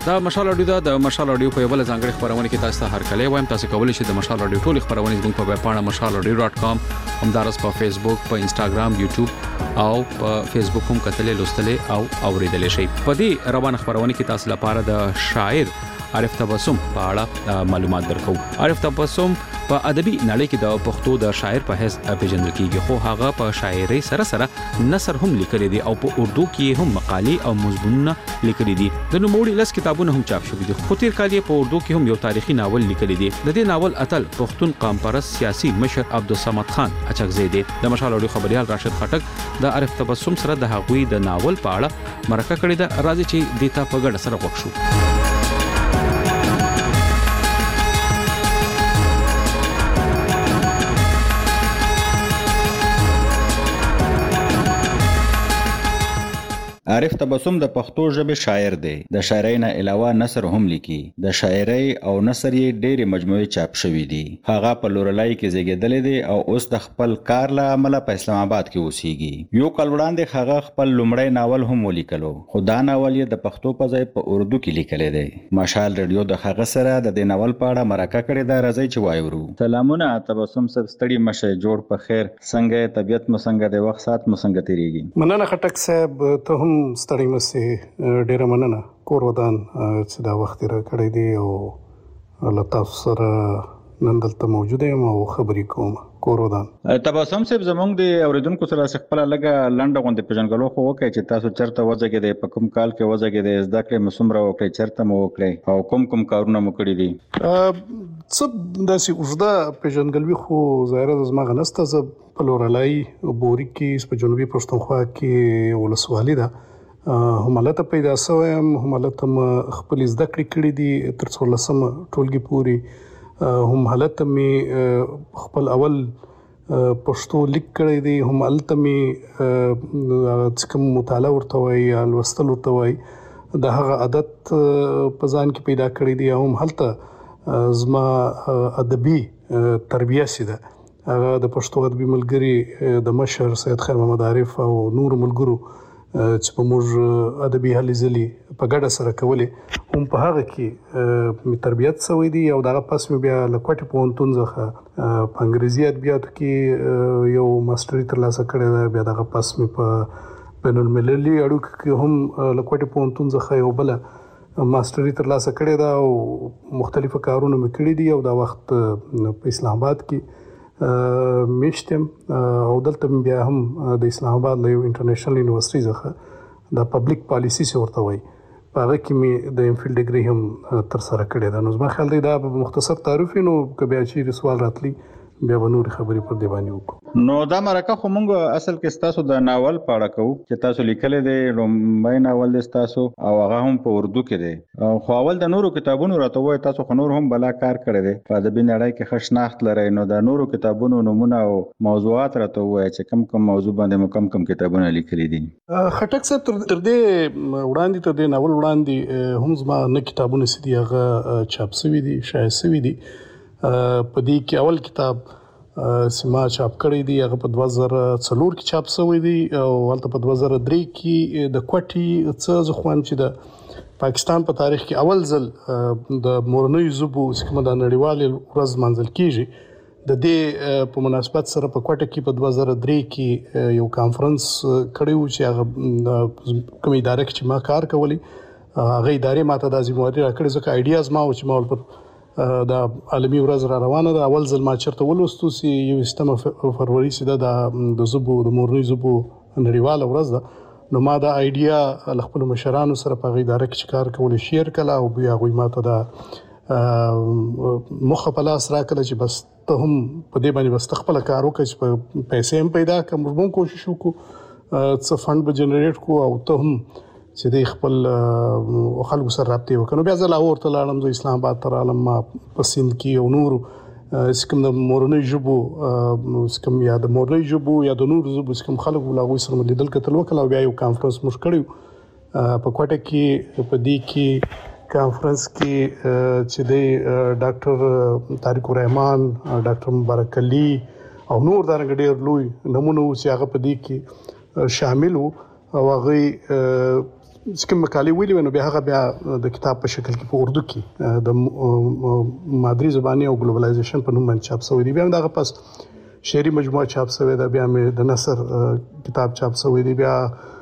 دا مشال اډیو د مشال اډیو په بل ځانګړي خبرونه کې تاسو ته هر کله وایم تاسو کولی شئ د مشال اډیو ټول خبرونه زموږ په ویب پاڼه mashalaudio.com همدارس په فیسبوک په انستګرام یوټیوب او په فیسبوک هم کتلې لوستلې او اوریدلې شئ. په دې روان خبرونه کې تاسو لپاره د شاعر عارف تبسم په اړه معلومات درکو. عارف تبسم په ادبي نړۍ کې د پښتو د شاعر په حیث پیژندل کیږي، خو هغه په شاعري سره نثر هم لیکلي دي او په اردو کې هم مقالې او مضمونونه لیکلي دي. د نوموړي لس کتابونه هم چاپ شوي دي، خو تیر کال یې په اردو کې هم یو تاریخي ناول لیکلی دی. د دې ناول اتل پښتون قام پرست سیاسي مشر عبدالصمد خان اچکزی دی. د مشال اډیو خبريال راشد خټک د عارف تبسم سره د هغوی د ناول په اړه مرکه کړې ده. راځي چې دیتا په ګډه سره وښو. عارف تبسم د پښتو ژبې شاعر دی. د شاعرۍ نه علاوه نثر هم لیکي. د شاعرۍ او نثر یې ډېرې مجموعې چاپ شوي دي. هغه په لورلای کې زیږیدلی دی او اوس د خپل کار له امله په اسلام آباد کې اوسېږي. یو کال وړاندې هغه خپل لومړی ناول هم ولیکلو، خو دا ناول یې د پښتو په ځای په اردو کې لیکلی دی. مشال رادیو د هغه سره د دې ناول په اړه مرکه کړې ده. راځئ چې وایورو. سلامونه تبسم صاحب، ستړي مشه، جوړ په خیر. څنګه طبیعت مو څنګه دی؟ وخت سات مو څنګه تیریږي؟ مننه خټک صاحب، ته هم ستړی مسې، ډیره مننه. کور ودان چې دا وخت را کړی دی او له تاسو سره نن دلته موجود یم او خبرې کوم. کور ودان. تبسم صاحب، زموږ د اوریدونکو سره خپل لږه لنډه غونډه پیژنګلو خو وکړي چې تاسو چرته وځګېدئ، په کوم کال کې وځګېدئ، زده کړې مو څومره وکړې، چرته مو وکړې او کوم کارونه مو کړي دي؟ څه داسې اوږده پیژنګلوي خو ظاهره زما غنسته. زه په لورلای بوري کې په جنوبي پښتونخوا کې ولسوالي ده، همالته پیدا شوم. همالته م خپل زده کړې کړې دي تر 14 ټولګي پورې. همالته می خپل اول پښتو لیک کړی دی. همالته می چې کوم مطالعه ورته وایي یا لوستل ورته وایي د هغه عادت په ځان کې پیدا کړی دی. هم هلته زما ادبي تربیه سي ده. هغه د پښتو ادبي ملګري د مشر سید خیر محمد عارف او نور ملګرو چې په موږ ادبي هلې ځلې په ګډه سره کولې، هم په هغه کې مې تربیت شوی دی. او دغه پس مې بیا له کوټې پوهنتون څخه په انګریزي ادبیاتو کې یو ماسټري ترلاسه کړې ده. بیا دغه پس مې په بین المللي اړیکو کې هم له کوټې پوهنتون څخه یو بله ماسټري ترلاسه کړې ده او مختلفه کارونه مې کړي دي. او دا وخت په اسلام آباد کې میشتم او دلته بیا هم د اسلام آباد له یو انټرنیشنل یونیورسيټي څخه د پبلک پالیسی څخه ورته وایي، په هغه کې مې د ام فیل ډیګري هم تر سره کړې ده. نو زما خیال دی دا مختصر تعریف نو که بیا چې سوال راتلی بیا به نور خبرې پر دی باندې وکړو. نو دا مرکه خو مونږ اصل کې تاسو د ناول په اړه کوو چې تاسو لیکلی دی. لومړی ناول دی تاسو او هغه هم په اردو کې دی. خو اول د نورو کتابونو راته وایي، تاسو خو نور هم بلا کار کړی دی، په ادبي نړۍ کې ښه شناخت لرئ. نو د نورو کتابونو نومونه او موضوعات راته وایي چې کوم موضوع باندې مو کوم کتابونه لیکلي دي؟ خټک صاحب، تر دې وړاندې تر دې ناول وړاندې هم زما نه کتابونه سي دي هغه چاپ شوي دي، شایع شوي دي. په دې کې اول کتاب سما چاپ کړی دی، هغه په 2004 کې چاپ شوی دی او هلته په 2003 کې د کوټي څه ځخوان چې د پاکستان په تاریخ کې اول ځل د مورنۍ ژبو چې کومه د نړیوالې ورځ منځل کیږي د دې په مناسبت سره په کوټه کې په 2003 کې یو کانفرنس کړی و چې هغه کوم اداره کې ما کار کولی، هغه ادارې ماته د ذمہواري راکړې ځکه آیډیاز ما و چې ما ول د عالمي ورځ را روانه ده. اول ځل ما چرته ولوستو چې 21 فروری سیده د ژبو د مورنۍ ژبو نړیواله ورځ ده. نو ما دا آیډیا له خپلو مشرانو سره په هغه اداره کې چې کار کولی شیر کړه او بیا هغوی ماته دا مخه په لاس راکړه چې بس ته هم په دې باندې بس ته خپله کار وکړه چې په پیسې هم پیدا کړه. موږ هم کوشش وکړو څه فنډ به جنریټ کړو او ته هم چې د خپل خلکو سره رابطې وکړو. بیا زه لاهور ته لاړم، زه اسلام آباد ته رالم، ما په سیند کې او نورو چې کوم د مورنۍ ژبو چې کوم یا د مورنۍ ژبو یا د نورو ژبو چې کوم خلک له هغوی سره مې لیدل کتل وکړل او بیا یو کانفرنس موږ کړی په کوټه کې. په دې کې کانفرنس کې چې د ډاکټر طارق الرحمن، ډاکټر مبارک علي او نور دغه ډېر لوی نمونه و چې هغه په دې کې شامل وو او هغوی کوم مقالې ویلې نو بیا هغه بیا د کتاب په شکل کې په اردو کې د مادری زباني او ګلوبلایزیشن په نوم باندې چاپ شوی دی. بیا دغه پس شعري مجموعه چاپ شوی ده، بیا مې د نثر کتاب چاپ شوی دی، بیا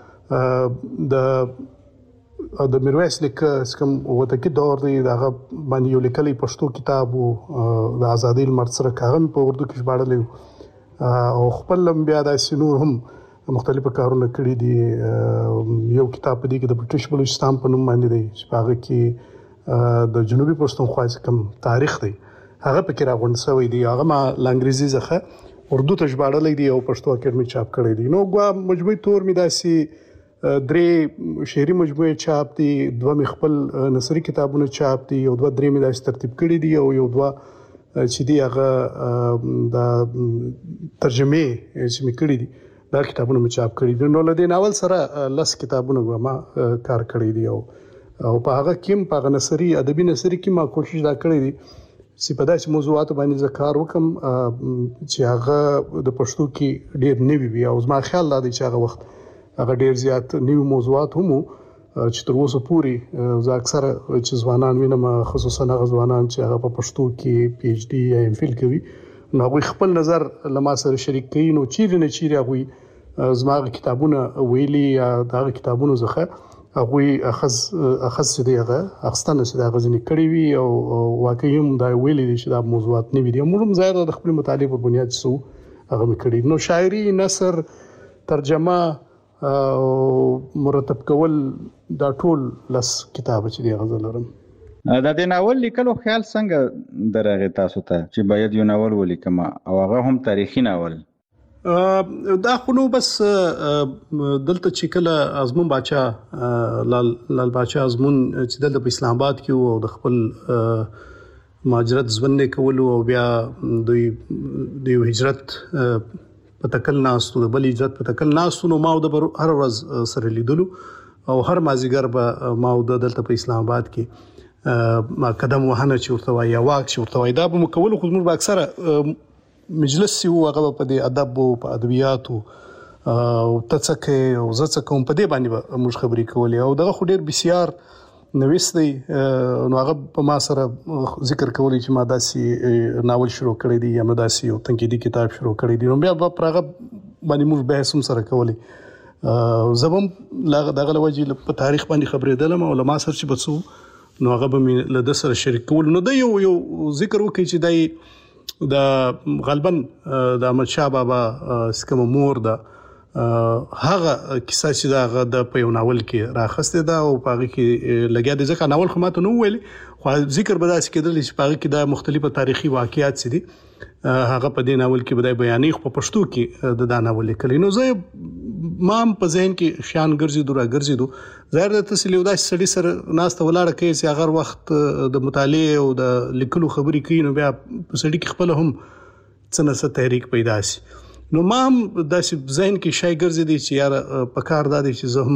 د میرویس لیکه کوم وتکی دور دی دغه باندې یو لیکلی پښتو کتاب او د ازادۍ لمر سره کاغم په اردو کې ژباړلی او خپل بیا د سنور هم مختلفه کارونه کړي دي. یو کتاب په دې کې د برټش بلوچستان په نوم باندې دی چې هغه کې د جنوبي پښتونخوا کوم تاریخ دی هغه پکې راغونډ شوی دی. هغه ما لانګریزي څخه اردو ته ژباړلی دی او پښتو اکیډمي چاپ کړی دی. نو ګوا مجموعي تور می داسي درې شعري مجموعه چاپ دي، دوه مې خپل نثري کتابونه چاپ دي، او دوه درې مې داسې ترتیب کړي دي، او یو دوه چې دی هغه د ترجمه چې مې کړي دي دا کتابونه مې چاپ کړي دي. نو له دې ناول سره 10 کتابونه ما کار کړی دی او په هغه کې په نثري ادبي نثري کې ما کوشش دا کړی دی چې په داسې موضوعاتو باندې کار وکم چې هغه د پښتو کې ډېر نوي وي، او زما خیال دا دی چې هغه وخت هغه ډېر زیات نیو موضوعات هم چې تر اوسه پورې زه اکثره چې ځوانان وینم، خصوصا هغه ځوانان چې هغه په پښتو کې پی ایچ ډي یا ایم فیل کوي، نو هغوی خپل نظر له ما سره شریک کوي. نو چیرې نه چیرې هغوی زما کتابونه ویلي یا دغه کتابونو څخه هغوی اخذ چې دی هغه اخستنه چې هغه ځینې کړي وي او واقعي هم دا ویلي دي چې دا موضوعات نه وي دي. موږ هم ظاهر د خپل مطالعې په بنیاد څو هغه مې کړي. نو شاعري، نثر، ترجمه او مرتب کول دا ټول 10 کتاب چې دی غزل لرم. د دې ناول لیکلو خیال څنګه درغه تاسو ته چې باید یو ناول ولیکم او هغه هم تاریخي ناول؟ دا خو نو بس دلته چې کله ازمون باچا لال باچا ازمون چې دلته په اسلام آباد کې او د خپل مهاجرت ژوند کولو او بیا د هجرت په تکل ناستو د بل هجرت په تکل ناستو، نو ما د هر ورځ سره لیدلو او هر مازیګر به ما د دلته په اسلام آباد کې ما قدم وهنه چې ورته وایي یا واک چې ورته وایي دا به مکول. خو موږ به اکثره مجلس سی هغه په دې ادب او په ادبیاتو او تڅکه او زڅکه په دې باندې موږ خبرې کولې، او دغه خو ډېر بسیار نویس دی. نو هغه په ما سره ذکر کولی چې ما داسې ناول شروع کړی دی یا ما داسې یو تنقیدي کتاب شروع کړی دی. نو بیا په هغه باندې موږ بحث هم سره کولی. زه به هم دغه له وجې په تاریخ باندې خبرېدلم او له ما سره چې به څه نو هغه به مې له ده سره شریک کول. نو د یو ذکر وکړي چې دی د غالبا د احمدشاه بابا کومه مور ده هغه کیسه چې دا د په یو ناول کې راخسته ده او په هغه کې لګیا دي. ځکه ناول خو ماته نو ویل خو ذکر به داسې کېدل چې په هغه کې دا مختلفه تاریخي واقعیات چې دي هغه په دې ناول کې بدای بیانې خو په پښتو کې د ناول لیکل. نو زه مام په ذهن کې شان ګرځېدو ظاهر د تسلی او داسې سړي سره ناسته ولاړه کوي چې هغه وخت د مطالعې او د لیکلو خبرې کوي، نو بیا په سړي کې خپل هم څه نه څه تحریک پیدا شي. نو ما هم داسې ذهن کې شای ګرځېدی چې یاره په کار دا دی چې زه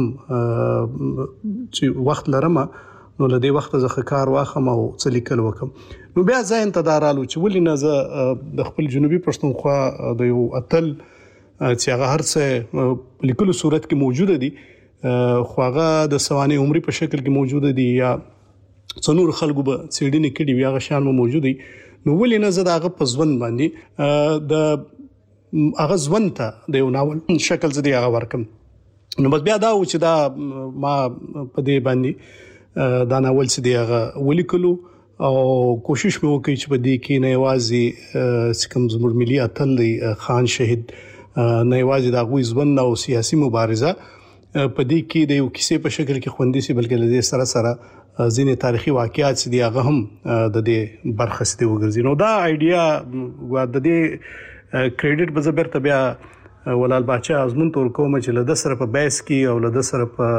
هم چې وخت لرم نو له دې وخته زه کار واخم او څه لیکل وکم. نو بیا ذهن ته دا رالو چې ولې نه زه د خپل جنوبي پښتونخوا د یو اتل چې هغه هر څه په لیکلو صورت کې موجوده دي خو هغه د سوانح عمري په شکل کې موجوده دي یا څنور خلکو به څېړنې کړي وي هغه شان موجود دي، نو ولې نه زه د هغه په ژوند باندې د هغه ژوند ته د یو ناول شکل زه دی هغه ورکم. نو بس بیا دا و چې دا ما په دې باندې دا ناول چې دی هغه ولیکلو او کوشش مې وکړ چې په دې کې نه یوازې کوم زموږ ملي اتل دی خان شهید نه یوازې د هغوی ژوند او سیاسي مبارزه په دې کې د یو کیسې په شکل کې خوندي سي، بلکې له دې سره سره ځینې تاریخي واقعیات چې دی هغه هم د دې برخه ستې وګرځي. نو دا آیډیا د دې کریډټ به زه بیرته بیا ولال باچا ازمون ته ورکوم چې له ده سره په بحث کې او له ده سره په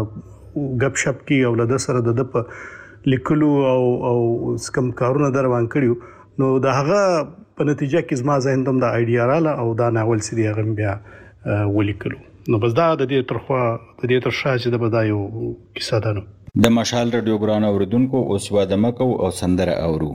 ګپ شپ کې او له ده سره د ده په لیکلو او کوم کارونه در روان کړي نو د هغه په نتیجه کې زما ذهن ته دا آیډیا رااله او دا ناول چې دی هغه بیا ولیکلو. نو بس دا د دې تر شا چې د بدایو کیسه ده. نو د مشال رادیو ګران اوریدونکو اوس واده مکو او سندره اورو.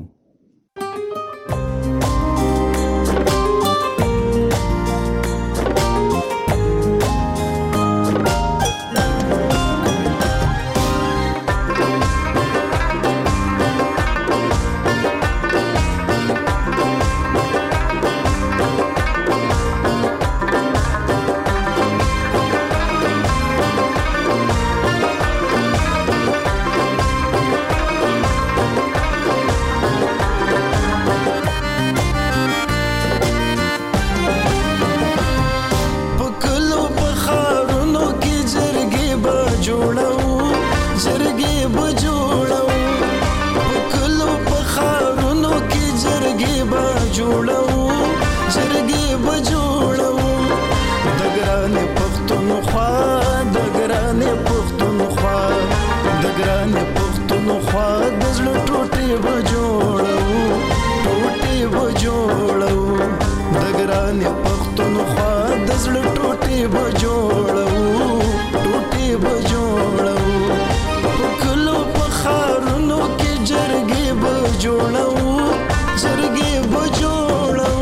به جوړو جرګې به جوړو د ګرانې پښتونخوا د ګرانې پښتونخوا د ګرانې پښتونخوا د زړه ټوټې به جوړو ټوټې به جوړو د ګرانې پښتونخوا د زړه ټوټې به جوړو ټوټې به جوړو په کلو په ښارونو کې جرګې به جوړو جرګې به جوړو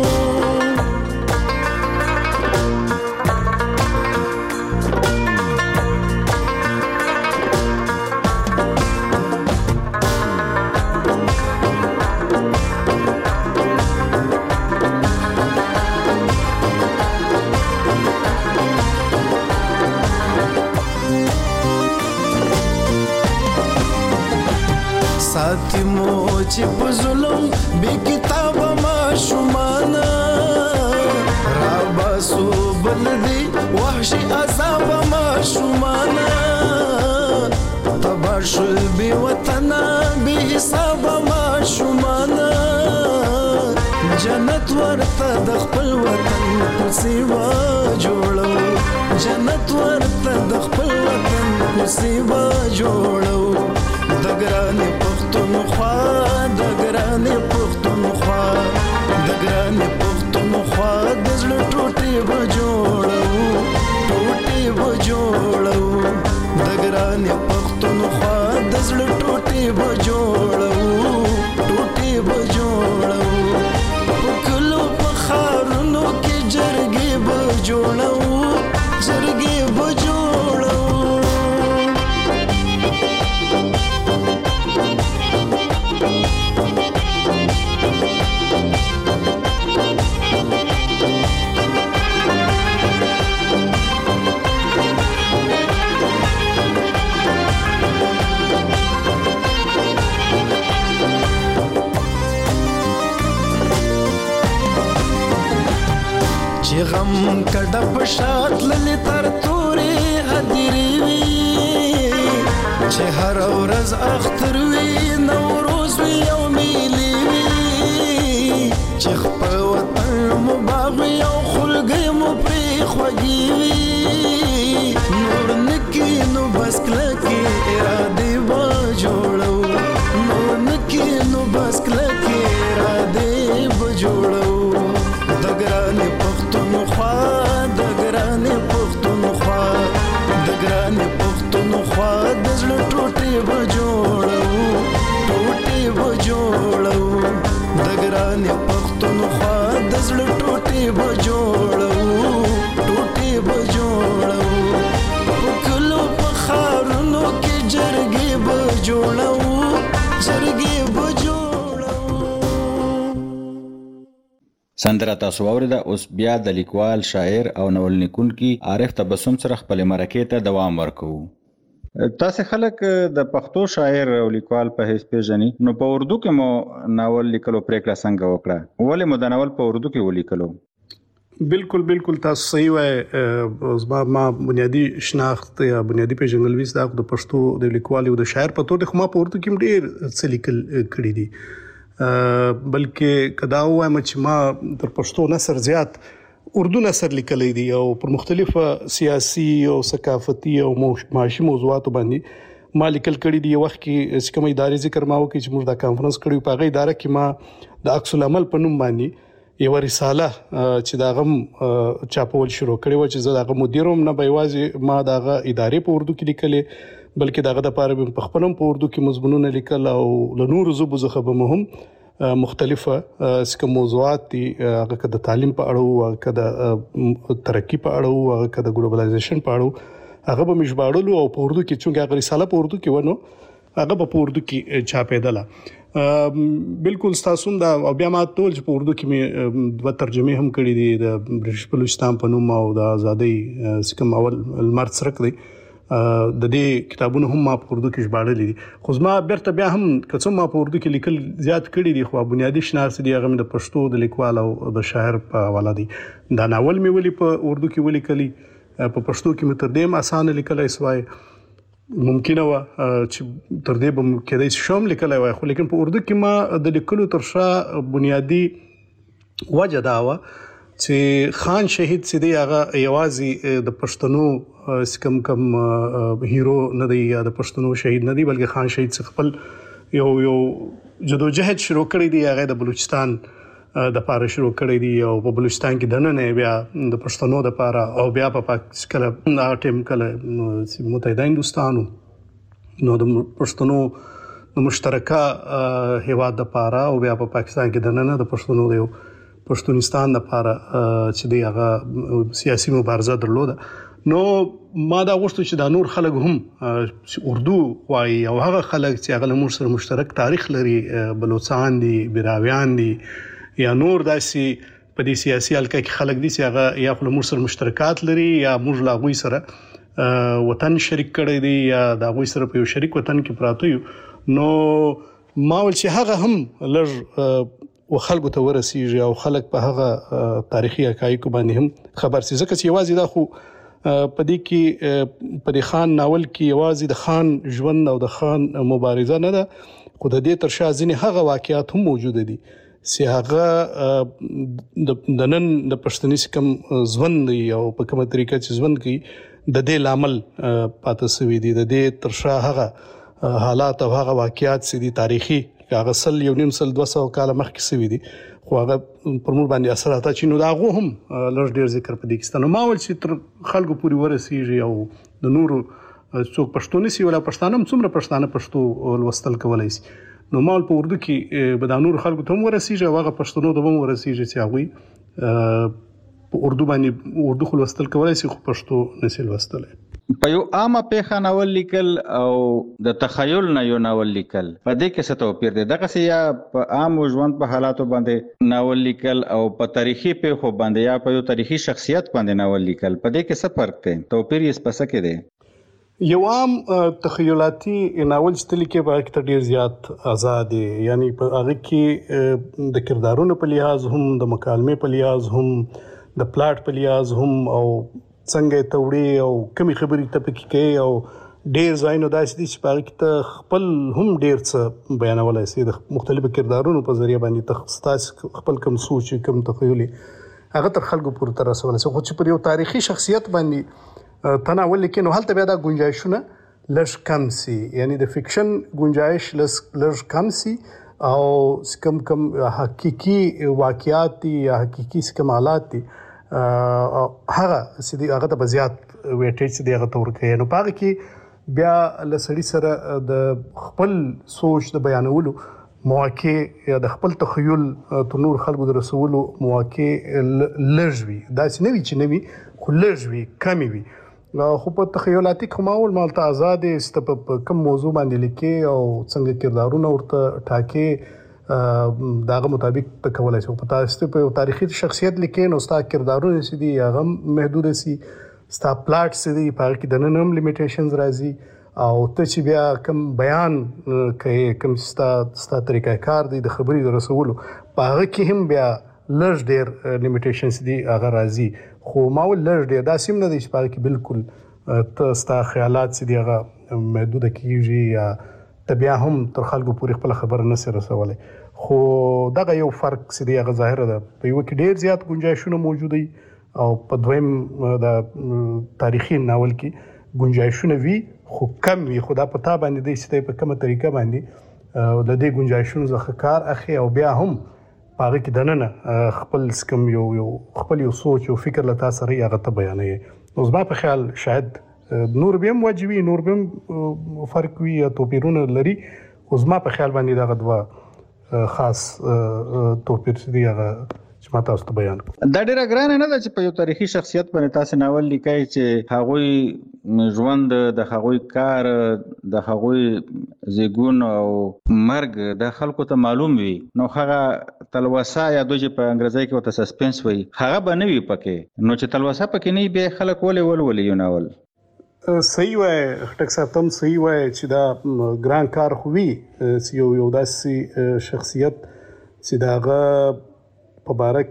ساتي مو چې په ظلم بې کتابه ماشومانه راباسو بلدي وحشي عذابه ماشومانه تبا شول بې وطنه بې حسابه ماشومانه جنت ورته د خپل وطن کوڅې به جوړو جنت ورته د خپل وطن کوڅې به جوړو د ګرانې پښتونخوا د ګرانې پښتونخوا د ګرانې پښتونخوا د زړه ټوټې به جوړو ټوټې به جوړو د ګرانې پښتونخوا د زړه ټوټې به جوړو ټوټې به جوړو په کلو په ښارونو کې جرګې به جوړو جرګې به جوړو چې غم کډه په شات للی تر تورې هدیرې وي چې هر ورځ اختر وي نوروز وي او میلې وي چې خپل وطن مو باغ وي او خلګۍ مو پرې خوږې وي نور نکي نو بس کلکې ارادې به جوړو نور نکي نو بس کلکې ارادې به جوړو د ګرانې پښتونخوا د ګرانې پښتونخوا د ګرانې پښتونخوا د زړه ټوټې به جوړو ټوټې به جوړو د ګرانې پښتونخوا د زړه ټوټې به جوړو ټوټې به جوړو په کلو په ښارونو کې جرګې به جوړو جرګې به جوړو سندره تاسو واوریده. اوس بیا د لیکوال شاعر او ناول لیکونکي عارف تبسم سره خپل مرکې ته دوام ورکوو. تاسو خلک د پښتو شاعر او لیکوال په حیث پیژنئ، نو په اردو کې مو ناول لیکلو پریکړه څنګه وکړه؟ ولې مو د ناول په اردو کې ولیکلو؟ بالکل تاسو صحیح وای. ما بنیادی شناخت یا بنیادی پیژندګلوي د پښتو د لیکوال او د شاعر په توګه خو ما په اردو کې ډېر څه لیکل کړي دي، بلکې کدا وایم چې ما تر پښتو نثر زیات اردو نثر لیکلي دي او پر مختلفه سیاسي او ثقافتي او معاشي موضوعات باندې ما لیکل کړي دي. وخت کې کوم ادارې ذکر ما وکړي چې موږ دا کانفرنس کړیو، په هغه اداره کې ما د عکس العمل په نوم باندې یو رساله چې دا غم چاپول شروع کړي و چې زه دا مدیروم نه بيوازي ما دا ادارې په اردو کې لیکلې، بلکې داغه د پاره په خپلم په اردو کې مضمونونه لیکل او له نور زبو زخه به مهم مختلفه سکه موضوعات دي، هغه د تعلیم په اړه او هغه د ترقی په اړه او هغه د ګلوبلایزیشن په اړه هغه به مشباړلو او په اردو کې چې هغه رساله په اردو کې ونه هغه په اردو کې چاپېدله. بالکل تاسو دا بیا ما ټول په اردو کې مې دوه ترجمه هم کړې دي د برټش بلوچستان په نوم او د ازادۍ سکم اول المرد سرک دی. د دې کتابونو هم ما په اردو کې ژباړلې دي، خو زما بیرته بیا هم کڅو ما په اردو کې لیکل زیات کړي دي، خو بنیادی شناخت دي هغه د پښتو د لیکوال او د شاعر په حواله دي. دا ناول مې ولې په اردو کې ولیکلي، په پښتو کې مې تر دې اسانه لیکلای سوای ممکنه و چې تر دې به کېدای شم لیکلای وای خو لیکن په اردو کې ما د لیکلو تر شا بنیادی وجه دا و چې خان شهید سیدی هغه یوازې د پښتنو کم هیرو نه دی یا د پښتنو شهید نه دی بلکې خان شهید خپل یو جدوجہد شروع کړی دی هغه د بلوچستان د پاره شروع کړی دی او په بلوچستان کې دنه بیا د پښتنو د پاره او بیا په پاکستان ټیم کله متحده هندوستانو نو د پښتنو د مشترکه هیواد د پاره او بیا په پاکستان کې دنه د پښتنو د پښتونستان د پاره چې دی هغه سیاسي مبارزه درلوده نو ما دا غوښتل چې دا نور خلک هم اردو وایي او هغه خلک چې هغه موږ سره مشترک تاریخ لري بلوچستان دي براویان دي یا نور داسې په دې سیاسي حلقه کې خلک دي چې هغه یا خپل موږ سره مشترکات لري یا موږ لا غوي سره وطن شریک کړی دی یا دا غوي سره په یو شریک وطن کې پراته یو نو ما ول چې هغه هم لږ خلکو ته ورسیږي او خلک په هغه تاریخي حقایق باندې هم خبر سي ځکه چې یوازې دا خو پدې کې په د خان ناول کې یوازې د خان ژوند او د خان مبارزه نه ده خو د دې تر شا ځینې هغه واقعیات هم موجود دي چې هغه د نن د پښتني کم ژوند دی او په کومه طریقه چې ژوند کوي د دې لامل پاتې سوي دي د دې تر شا هغه حالات او هغه واقعیات چې دي تاریخي هغه سل یو نیم سل 200 کال مخکې سوي دي خو هغه پر موږ باندې اثرات چې نو دا غو هم لږ ډیر ذکر په دې کې ستنه ما ول چې تر خلکو پوری ورسیږي او د نورو څوک پښتون سي ولا پښتانه څومره پښتانه پښتو لوستل کولای شي نو مال په اردو کې به د نورو خلکو ته ورسیږي او هغه پښتنو ته ورسیږي چې هغه په اردو باندې اردو خو لوستل کولای شي خو پښتو نشي لوستل په یو عامه پیښه ناول لیکل او د تخیل نه یو ناول لیکل په دې کې څه توپیر دی دغه سي یا په عام ژوند په حالاتو باندې ناول لیکل او په تاریخي پیښو باندې یا په یو تاریخي شخصیت باندې ناول لیکل په دې کې څه فرق دی توپیر یې څه کې دی یو عام تخیلاتي ناول چې لیکي په کې ډیر زیات آزاد دي یعنی په هغه کې د کردارونو په لحاظ هم د مکالمې په لحاظ هم د پلاټ په لحاظ هم او څنګه توړي او کمی خبرې ته پکې کوي او ډیر ځایونه داسې دي چې په هغه کې ته خپل هم ډیر څه بیانولای شي د مختلفو کردارونو په ذریعہ باندې تاسو خپل کوم سوچ کوم تخیل هغه تر خلکو پورې تر رسول شي خو چې پر یو تاریخي شخصیت باندې تناول کې نو هلته بیا دا گنجائشونه لږ کم سي یعنی د فکشن گنجائش لږ کم سي او کم حقيقي واقعیات دي یا حقيقي کمالات دي هغه سدي هغه ته بزیات ویټیج دی هغه تور کوي نو پاره کې بیا لسړي سره د خپل سوچ د بیانولو مواقع یا د خپل تخیل تنور خلکو د رسولو مواقع لږوي دا چې نوي چې نوي خو لږوي کمی وي خو په تخیلاتي کومول مالته آزاد است په کوم موضوع باندې لیکي او څنګه کردارونه ورته ټاکي داغه مطابق په کولای شي په تاسو په تاریخي شخصیت لیکي نو ستا کردارونه سي دي هغه محدود سي ستا پلاټ سي دي په کې د ننم لیمیټیشنز راځي او ته چې بیا کوم بیان کوي کوم ستا طریقه کار دی د خبرې د رسولو په هغه کې هم بیا لږ ډیر لیمیټیشنز دي هغه راځي خو ما ول لږ ډیر دا سیم نه دي چې په کې بالکل ته ستا خیالات سي دي هغه محدود کیږي یا تبیا هم تر خلکو پورې خپل خبره نه سره رسولای خو دغه یو فرق سي دی هغه ظاهر ده په یو کې ډیر زیات گنجائشونه موجود دي او په دویم د تاریخي ناول کې گنجائشونه وی خو کم وی خدا پتا باندې دي چې په کومه طریقه باندې د دې گنجائشونو ځخه کار اخی او بیا هم پاره کې دننه خپل سکم یو خپل یو سوچ او فکر لته سره هغه ته بیانې اوس با په خیال شاید نور بهم واجبي نور بهم فرق وي یا توپیرونه لري اوس ما په خیال باندې دا غدوا خاص توپیر دي هغه چې ما تاسو ته بیان دا ډیره ګرانه نه ده چې په یو تاریخي شخصیت باندې تاسو ناول لیکای چې هغوی ژوند د هغوی کار د هغوی زیګون او مرګ د خلکو ته معلوم وي نو هغه تلوسه یا دوی په انګریزي کې وته سسپنس وي هغه بنوي پکې نو چې تلوسه پکې نه به خلک ولې یو ناول صحیح وای ټک ساتم صحیح وای چې دا ګران کار خوي چې یو داسې شخصیت چې داغه په بارک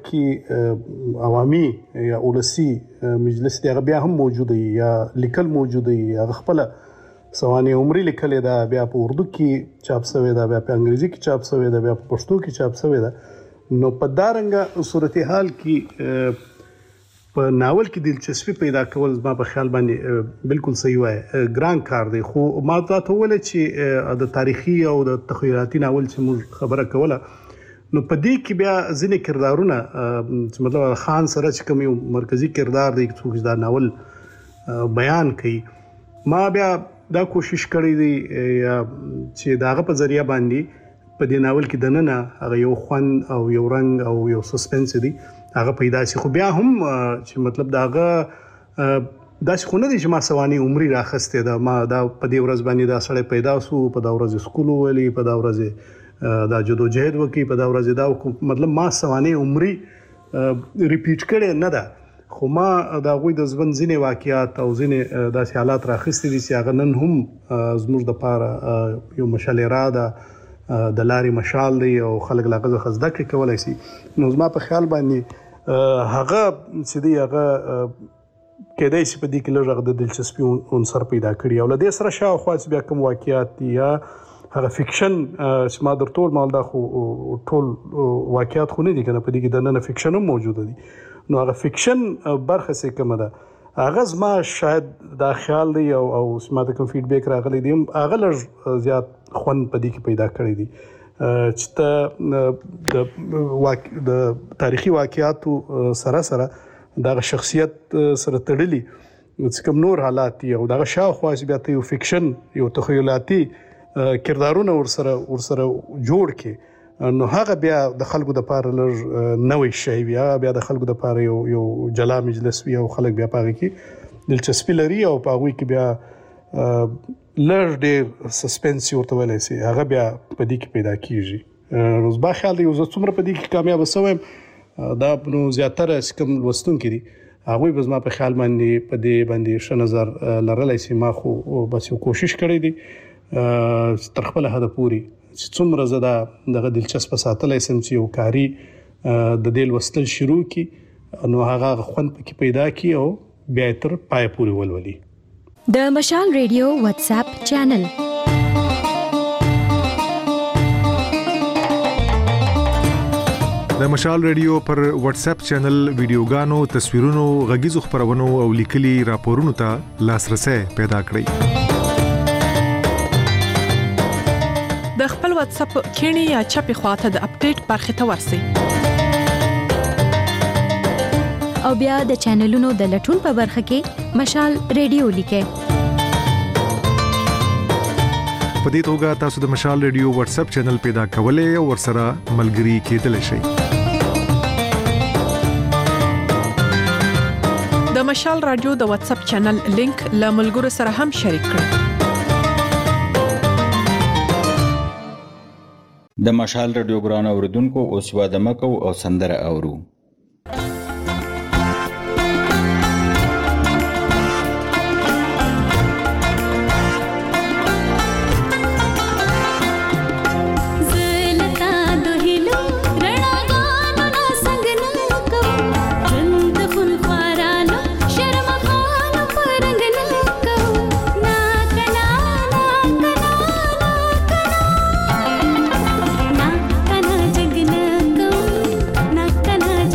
کې عوامي یا اولسي مجلس دغه بیا هم موجود یا لیکل موجود یا خپل سوانح عمري لیکل دا بیا په اردو کې چاپ شوی دا بیا په انګریزي کې چاپ شوی دا بیا په پښتو کې چاپ شوی دا نو په دارنګه صورتحال کې په ناول کې دلچسپي پیدا کول زما په خیال باندې بالکل صحیح وای ګران کار دی خو ما ته ول چې د تاریخي او د تخیلاتي ناول چې موږ خبره کوله نو په دې کې بیا ځینې کردارونه چې مطلب خان سره چې کوم یو مرکزی کردار دی چې دا ناول بیان کړي ما بیا دا کوشش کړی دی یا چې داغه په ذریعہ باندې په دې ناول کې دننه هغه یو خوان او یو رنگ او یو سسپنس دی هغه پیدا شي خو بیا هم چې مطلب داغه داسې خو نه دي چې ما سوانح عمري راخسته دا ما دا په دې ورځ باندې دا سړی پیدا شو په دا ورځ سکول ولې په دا ورځ دا جدوجہد وکي په دا ورځ دا مطلب ما سوانح عمري ریپیټ کړي نه ده خو ما دا غوي د ځوند ځینې واقعیات او ځینې داسې حالات راخسته دي چې هغه نن هم زموږ د پاره یو مشعل را ده د لارې مشال دی او خلک لاغه خزده کې کولای شي نو زما په خیال باندې هغه چې دی هغه کېدای شي په دې کې لږ د دلچسپي عنصر پیدا کړي او لدې سره شاوخوا بیا کوم واقعیات دي یا هغه فکشن چې ما در ټول مال دا خو ټول واقعیات خو نه دي کنه په دې کې د نن فکشن هم موجوده دي نو هغه فکشن برخه څه کومه ده هغه زما شاید دا خیال دی او سما د کوم فیډبیک راغلی دی هغه لږ زیات خوند په دې کې پیدا کړی دی چې د تاریخي واقعیاتو سره دا شخصیت سره تړلی چې کوم نور حالات دي او دا شاوخوا بیا ته یو فکشن یو تخیلاتي کردارونه ورسره جوړ کې نو هغه بیا د خلکو د پاره لږ نوې شی بیا د خلکو د پاره یو جلا مجلس وی او خلک بیا پاره کې دلچسپي لري او پاغوي کې بیا لږ ډېر سسپنس ورته ولې سي هغه بیا په دې کې پیدا کیږي روز با خیال دی زه څومره په دې کې کامیاب شوم دا نو زیاتره کوم لوستونکي دي هغه به زما په خیال باندې په دې باندې ش نظر لرلای سي ما خو بس یو کوشش کړی دی تر خپل هدف پوری چې څومره زدا دغه دلچسپ ساتلای سم چې یو کاری د دې وستل شروع کی نو هغه خوند پکې پیدا کی او بیا تر پای پورې ولولي د مشال ریډیو واتس اپ چینل د مشال ریډیو پر واتس اپ چینل ویډیوګانو تصویرونو غږیزو خبرونو او لیکلي راپورونو ته لاسرسي پیدا کړئ د خپل واتس اپ کینی یا چپی خواته د اپډیټ برخه ته ورسی او بیا د چینلونو د لټون په برخه کې مشال ریډیو لیکه په دې توګه تاسو د مشال ریډیو واتس اپ چینل پیدا کولای او ورسره ملګري کېدلی شئ د مشال رادیو د واتس اپ چینل لینک له ملګرو سره هم شریک کړئ د مشال رادیو ګران اوریدونکو اوس واده مکو او سندره اورو na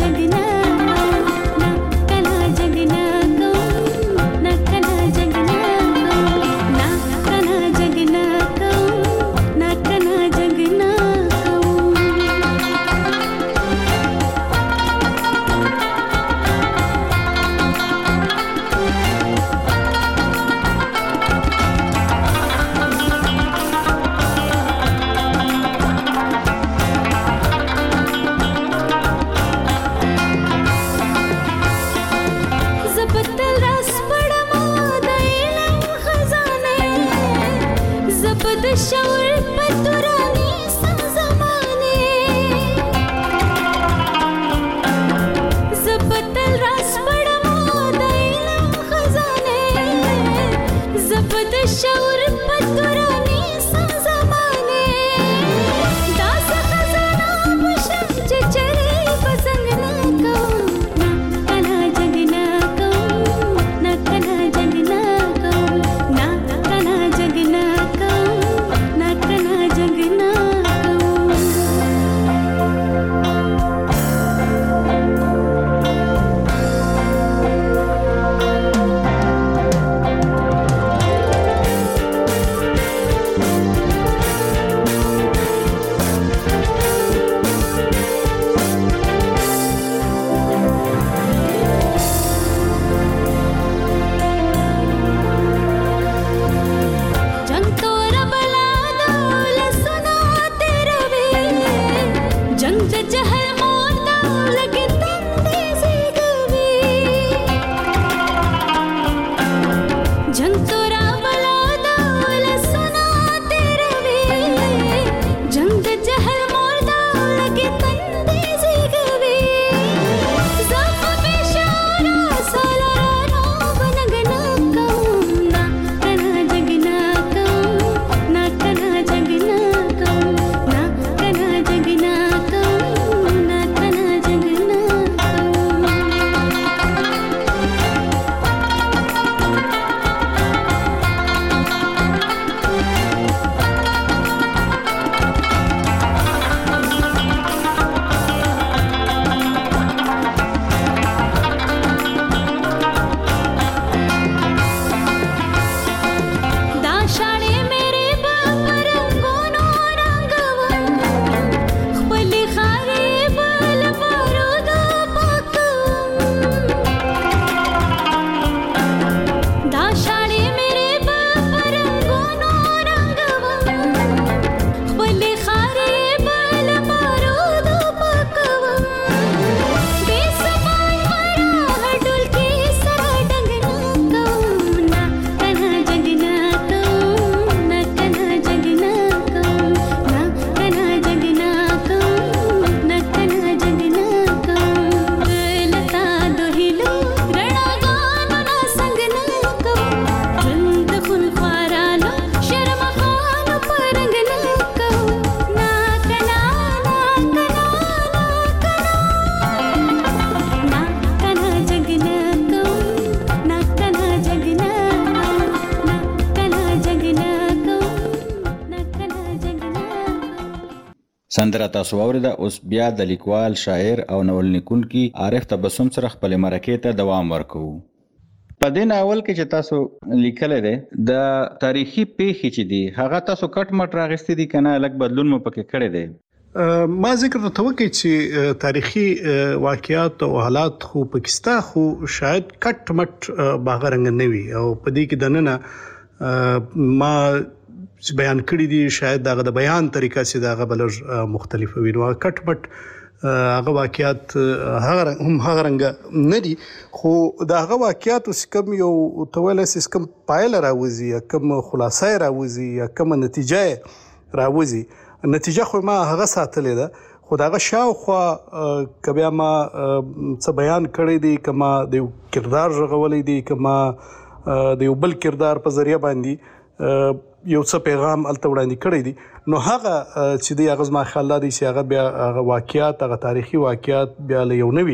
سندره تاسو اوریده اوس بیا د لیکوال شاعر او ناول لیکونکي عارف تبسم سره خپل مرکې ته دوام ورکوو. په دې ناول کې چې تاسو لیکل دي د تاریخي پیښې چې دي هغه تاسو کټ مټ راغستې دي کنه لک بدلون مو پکې کړی دی؟ ما ذکر ته وکړ چې تاریخي واقعیات او حالات خو پاکستان خو شاید کټ مټ باغرنګ نه وي او په دې کې دننه ما بیان کړی دي شاید دغه د بیان طریقه سي دغه بلج مختلفه وي نو کټ مټ هغه واقعیات هغه رنګ نه دي خو دغه واقعیات سکم یو توله سکم پایل راوځي یا کوم خلاصای راوځي یا کوم نتیجه راوځي نتیجه خو ما هغه ساتلې ده خو دغه شاوخوا کبه ما څه بیان کړی دي کما د کردار ژغولې دي کما د یو بل کردار په ذریعہ باندې یو څه پیغام الته وړاندې کړی دي نو هغه چې دی هغه ما خیال دی چې هغه بیا هغه واقعیات هغه تاریخي واقعیات بیا له یو نوي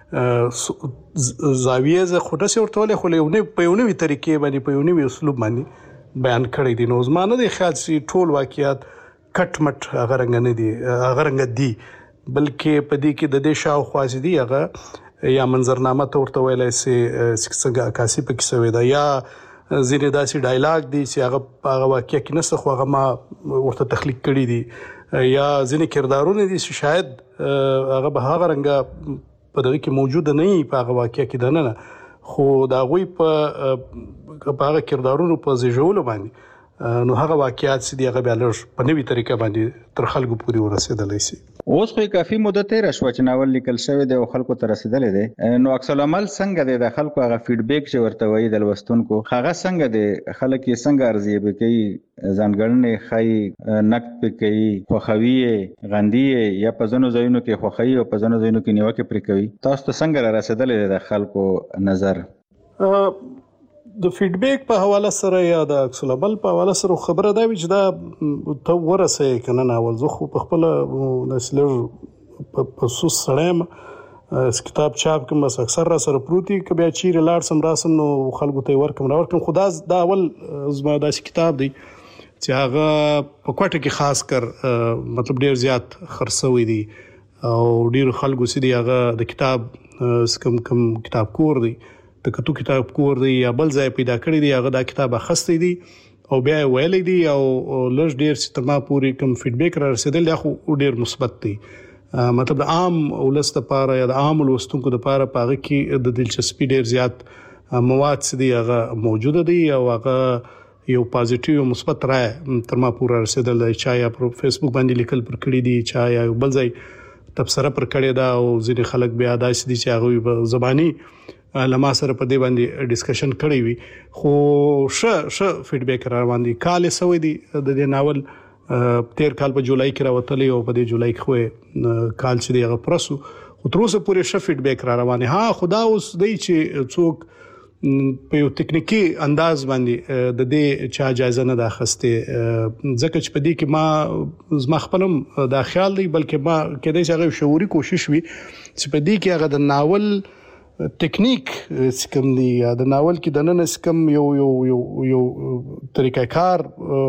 زاویه ز خودسه ورته خو له یو نوي په یو نوي طریقې باندې په یو نوي اسلوب باندې بیان کړی دي نو زمانه دی خیال چې ټول واقعیات کټ مټ هغه رنګ نه دي هغه رنګ دي بلکې په دې کې د دې شاوخوا چې دی هغه یا منظرنامه ورته ویلای سي څنګه عکاسي پکې سوي دا یا زینې داسې ډایلاګ دي چې هغه واقعیا کې نسخ هغه ما ورته تخلیق کړی دي یا ځینې کردارونه دي چې شاید هغه به هغه رنګ په دغه کې موجود نه وي په هغه واقعیا کې دننه خو دا غوي په هغه کردارونو په زیږولو باندې نو هغه واقعیات چې دی هغه بیا لږ په نوې طریقه باندې تر خلکو پورې ورسېدلی شي. اوس خو کافي مدته تیر شو چې ناول لیکل شوی دی او خلکو ته رسیدلی دی نو عکس العمل څنګه دی د خلکو هغه فیډبیک چې ورته وایي د لوستونکو هغه څنګه دی خلک یې څنګه ارزیابي کوي ځانګړنې ښایي نقد کوي خوښوي غندي یا په ځینو ځایونو کې خوښوي او په ځینو ځایونو کې نیوکې پرې کوي تاسو ته څنګه را رسیدلی دی د خلکو نظر؟ د فیډبیک په حواله سره یا د عکس العمل په حواله سره خبره دا وي چې دا ته ورسې کنه ناول زه خو په خپل د سلر په سوس سړیم کتاب چاپ کوم بس اکثر را سره پروتي ک بیا چیرې لاړ سم راسم نو خلکو ته ورکم خدا دا اول زما د کتاب دی چې هغه په کوټه کې خاص کر مطلب ډیر زیات خرڅوي دي او ډیر خلکو سي دي هغه د کتاب کم کتاب کور دی د کتو کتاب کور دی یا بل ځای پیدا کړی دی هغه دا کتاب اخستې دي او بیا ویلې دي او لږ ډیر چې تما پوری کم فیډبیک را رسیدل خو ډیر مثبت دی مطلب د عام ولست لپاره یا د عام لوستونکو لپاره پاره کې د دلچسپي ډیر زیات مواد دي هغه موجوده دي او هغه یو پازیټیو مثبت رائے تر ما پورا رسیدل دی چا یا په فیسبوک باندې لیکل پر کړی دي چا یا بل ځای تبصره پر کړی دا او ځینې خلک بیا داسې دي چې هغه زبانی لما سره په دې باندې ډیسکشن کړی وي خو ښه فیډبیک را باندې کال سوي دي د دې ناول تیر کال په جولای کې راوتلی او په دې جولای کې خو کال چې دی هغه پرسو خو تر اوسه پورې ښه فیډبیک را روانه ها خدا اوس دی چې څوک په یو ټکنیکی انداز باندې د دې چا جایزه نه اخسته ځکه چې په دې کې ما خپلم دا خیال دی بلکې ما کېدای شي هغه شعوري کوشش وي چې په دې کې هغه د ناول ټکنیک سکم دی یا د ناول کې د نن سکم یو طریقه کار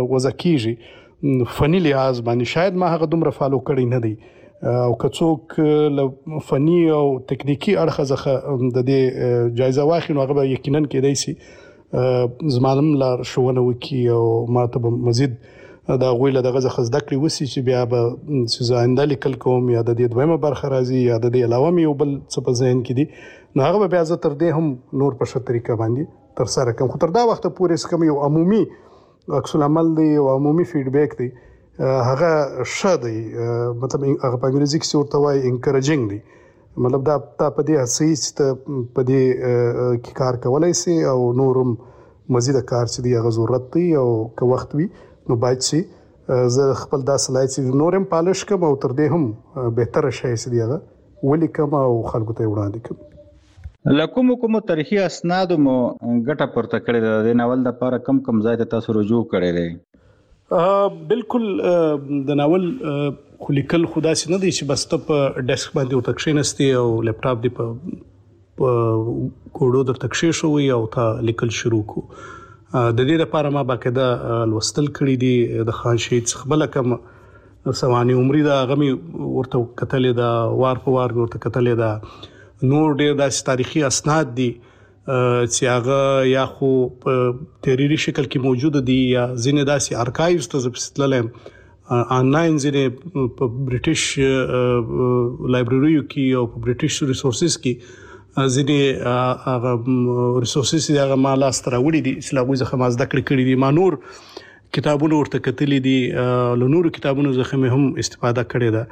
وزکیږي فنی لحاظ باندې شاید ما هغه دومره فالو کړی نه دی او کڅوک فنی او تکنیکی اړخ ځخه د دې جایزه واخلي نو هغه یقینا کېدای شي زمانم لار شوونه وکي او ما ته مزید دا غویله دغه ځخه زده کړی وسی چې بیا به زاینده لیکل کوم یا د دې دویمه برخه راځي یا د دې علاوه یو بل څه په ذهن کې دي نو هغه بیا زه تر دې هم نور په ښه طریقه باندې تر سره کوم خو تر دا وخت پورې کوم یو عمومي عکس العمل دی او عمومي فیډبیک دی هغه ښه دی مطلب هغه په انګریزي کې ورته وایي انکریجینګ دی مطلب دا په دې هڅې ته په دې کې کار کولای شي او نورم مزید کار چې دی هغه ضرورت دی او که وخت وي نو باید چې زه خپل دا صلاحیت چې نورم پالش کوم او تر دې هم بهتره شي چې دی هغه ولیکم او خلکو ته وړاندې کوم. کوم تاریخي اسناد مو ګټه پورته کړې د ناول د لپاره کم ځای ته تاسو رجوع کړی دی؟ بالکل د ناول خو لیکل خدا سي نه دی چې بس ته په ډیسک باندې ورته کښینستی او لپټاپ دی په کوډو درته کښې او تا لیکل شروع کو د دې لپاره ما باقاعده لوستل کړی دي د خان شهید څخه بل کوم سواني عمرې دا غمي ورته کتلې دا وار په وار ورته کتلې دا نور ډېر داسې تاریخي اسناد دي چې هغه یا خو په تحریري شکل کې موجود دي یا ځینې داسې ارکایوز ته تللم آنلاین ځینې په برټیش لایبرریو کې او په برټیش ریسورسز کې ځینې هغه ریسورسز هغه ما لاس ته راوړي دي چې لا غوښه ما زده کړې دي ما نور کتابونو ورته کتلې دي له نورو کتابونو څخه هم استفاده کړې ده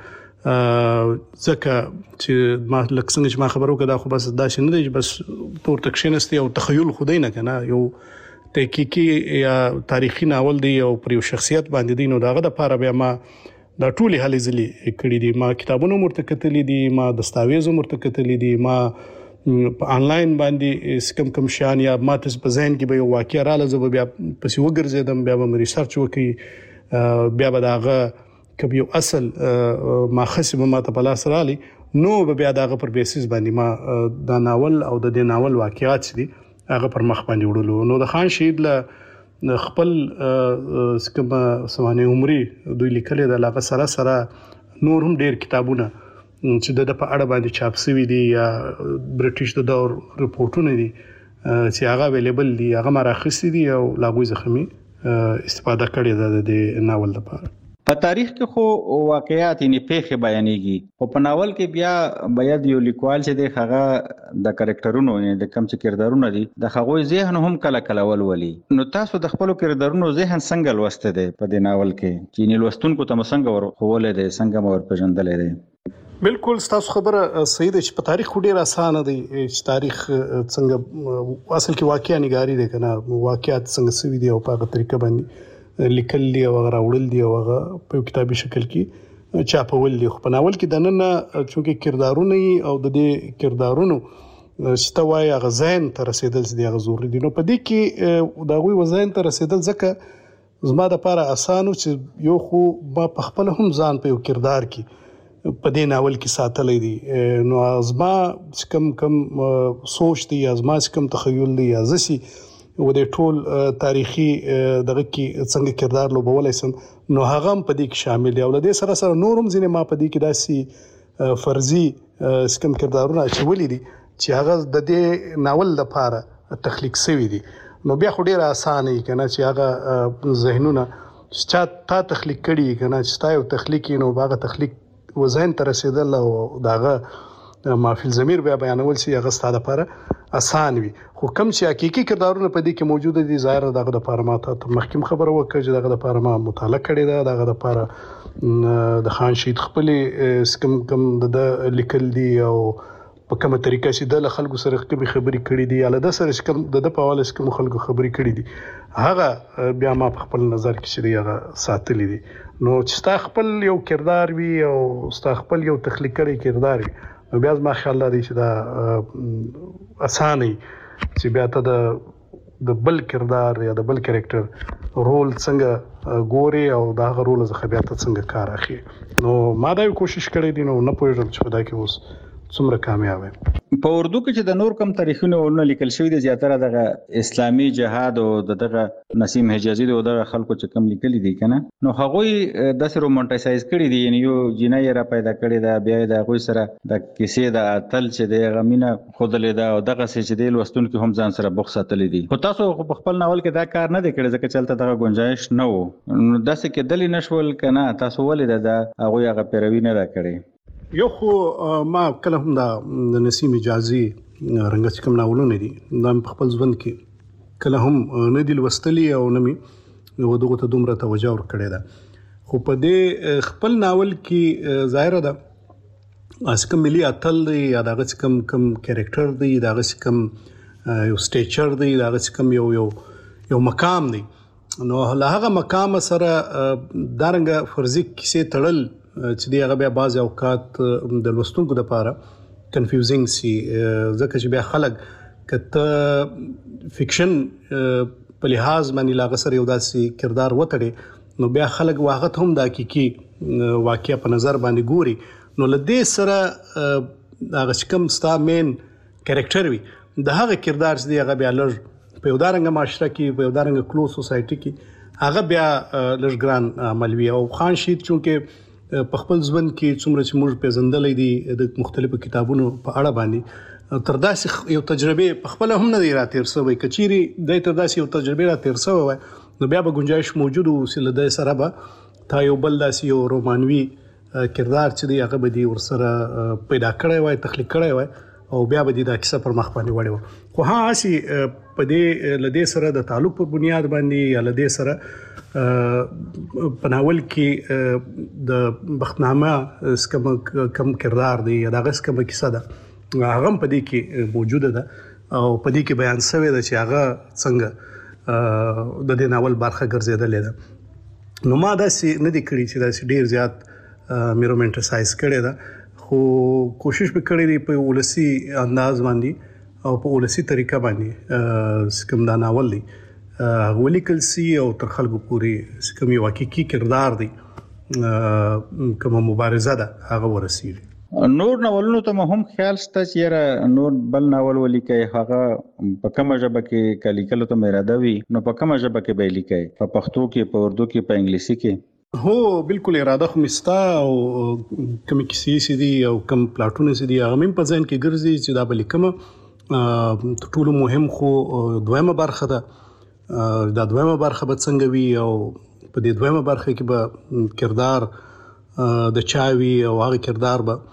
ځکه چې ما لکه څنګه چې ما خبرو کړه خو بس دا شنه دی بس تور تکشنستي او تخیل خدای نه کنه یو تحقیقي یا تاریخي ناول دی او پر یو شخصیت باندې دی نو داغه د لپاره بیا ما دا ټولي حالې زلي کړې دي ما کتابونو مرته کتلې دي ما دستاویز مرته کتلې دي ما په انلاین باندې کم شان یا ماته په ذهن کې به یو واقعیا رااله زه بیا پسې وګرځیدم بیا به ریسرچ وکړي بیا به داغه کبه یو اصل ماخذ به ماته په لاس رالي نو بیا داغه پر بیسیس باندې ما دا ناول او د دې ناول واقعیات دي هغه پر مخ باندې وړلو نو د خان شهید له خپل کوم سواني عمرې دوی لیکلي د لاغه سره نور هم ډیر کتابونه چې د په اړه باندې چاپ شوی دي یا برټیش د دور رپورټونه دي چې هغه اویلیبل دي هغه مراخص دي او لاغوي زخمي استفاده کړې ده د ناول لپاره په تاریخ کې خو واقعیات یې پیښه بیانېږي او په ناول کې بیا باید یو لیکوال چې د هغه د کریکټرونو یعنی د کم څه کردارونه دي د هغه ذهن هم کله ولولي نو تاسو د خپل کردارونو ذهن څنګه لوسته دي په دې ناول کې چې نه لوستونکو ته څنګه ورخولې دي څنګه مور پیژندلې دي بالکل تاسو خبره صحیح ده چې په تاریخ ډیر اسانه دی چې تاریخ څنګه اصل کې واقعیا نګاری دي کنه واقعیت څنګه سوي دي او په هغه طریقه باندې لیکل دي او راوړل دي او هغه په کتابي شکل کې چاپول دي خو په ناول کې د نن چې کردارونه او د دې کردارونو ستوای غزاین تر رسیدل دي غزور دي نو په دې کې دا غوي وزاین تر رسیدل ځکه زما د لپاره اسانه چې یو خو په خپل هم ځان په یو کردار کې په دې ناول کې ساتلې دي نو ازما کم سوچ دي ازما کم تخیل دي ازسي و د ټول تاریخي دغه کې څنګه کردار لوبولای سم نو هغه هم په دې کې شامل دی او د دې سره نورم ځینې ما په دې کې داسي فرضي کم کردارونه اچولې دي چې هغه د دې ناول لپاره تخلیق شوی دي نو بیا خو ډیر اسانه کنه چې هغه ذهنونه چې تا تخلیق کړي کنه چې تا یو تخلیق نو هغه تخلیق وزن تر رسیدل او داغه مافیل ضمیر بیا بیانول سي هغه ستاده لپاره آسان وي خو کم چې حقيقي کردارونه په دې کې موجود دي ظاهر دغه د لپاره ما ته مخکیم خبره وکړه چې دغه د لپاره ما مطالعه کړې ده دغه د لپاره د خان شهید خپل کم د لیکل دي او په کومه طریقه چې د خلکو سره کومې خبرې کړې دي یا د سره کوم د په حواله کوم خلکو خبرې کړې دي هغه بیا ما په خپل نظر کې چې هغه ساتلې دي نو چې ستا خپل یو کردار وي او ستا خپل یو تخلیق کړی کردار وي بیا ما خیال دی چې دا اسانه چې بیا ته د بل کردار یا د بل کریکټر رول څنګه ګوري او دا رول زه بیا ته څنګه کار اخلي نو ما دا کوشش کړې دي نو نه پوهیږم چې دا کې اوس څومره کامیاب یم په اردو کې چې د نور کم تاریخونه ولنه لیکل شوی دي زیاتره د اسلامي جهاد او دغه نسیم حجازي او د خلکو چې کم لیکل دي کنه نو هغه د سره رومانټایزایز کړی دي یعنی یو جنای را پیدا کړی دا بیا د هغه سره د کیسې د اتل چې د غمینه خودلې دا او دغه چې د لوستون کې هم ځان سره بوخ ساتلې دي خو تاسو په خپل ناول کې دا کار نه دی کړی ځکه چلته دغه گنجائش نه وو داسې کې دلی نشول کنه تاسو ولې دا هغه پیروي نه را کړی یو خو ما کله هم د نسیم حجازي رنګ کوم ناولونه دي دا په خپل ژوند کې کله هم نه دی لوستلی او نه می دغه ته دومره توجه ور کړی ده خو په دې خپل ناول کې ظاهر ده اس کوم ملي اتل دی یا دغه کوم کریکټر دی دغه کوم یو سټیچر دی دغه کوم یو مقام دی نو هغه مقام سره دارنګ فرضي کیسه تړل چې دی هغه بیا بعض اوقات د لوستونکو لپاره کنفیوزینګ سي ځکه چې بیا خلک کته فکشن په لحاظ باندې لاغه سره یو داسې کردار وتړي نو بیا خلک واغت هم د حقيقي واقعیا په نظر باندې ګوري نو لدې سره هغه کوم ستا مین کریکټر وي د هغه کردار چې دی هغه بیا لږ په یو دارنګ معاشره کې په یو دارنګ کلوز سوسایټي کې هغه بیا لږ ګران عمل وي. او خان شهید چونکې په خپل ژوند کې څومره چې موږ پیژندلې دي د مختلفو کتابونو په اړه باندې تر داسې یو تجربه په خپل هم نه دی راتیر سوی. کچيري د تر داسې یو تجربه راتیر سوی وای نو بیا به گنجائش موجود او سل د سره به تا یو بل داسې یو رومانوي کردار چې دی هغه به دی ورسره پیدا کړی وای تخلیق کړی وای او بیا به د کیسه پر مخ باندې وړي وو. خو ها اسی په دې لدې سره د تعلق په بنیاد باندې یا لدې سره پناول کې د بختنامه کم کردار دی یا دغه کم کیسه ده هغه په دې کې موجوده ده او په دې کې بیان شوی ده چې هغه څنګه د دې ناول برخه ګرځیدلې ده. نو ما داسې نه دی کړی چې داسې ډیر زیات مې رومانټیسایز کړی ده خو کوشش وکړی دی په ولسی انداز باندې او په ولسی طریقه باندې کوم دا ناول دی ولیکل سی او تر خلکو پوری کوم یو حقيقي کردار دی کوم مبارزه ده هغه ورسیږي. نور ناولونو ته هم خیال سته چې نور بل ناول ولیکي هغه په کومه ژبه کې کلیکلو ته اراده وي نو په کومه ژبه کې به لیکي په پښتو کې په اردو کې په انګلیسي کې؟ هو بالکل اراده خو مستا او کوم کیسې سي دي او کوم پلاټونه سي دي هغه مم په ځین کې ګرځي چې دا بل کوم ټول مهم خو دویمه برخه ده دا دویمه برخه به څنګه وي او په دې دویمه برخه کې به کردار د چاوي او هغه کردار به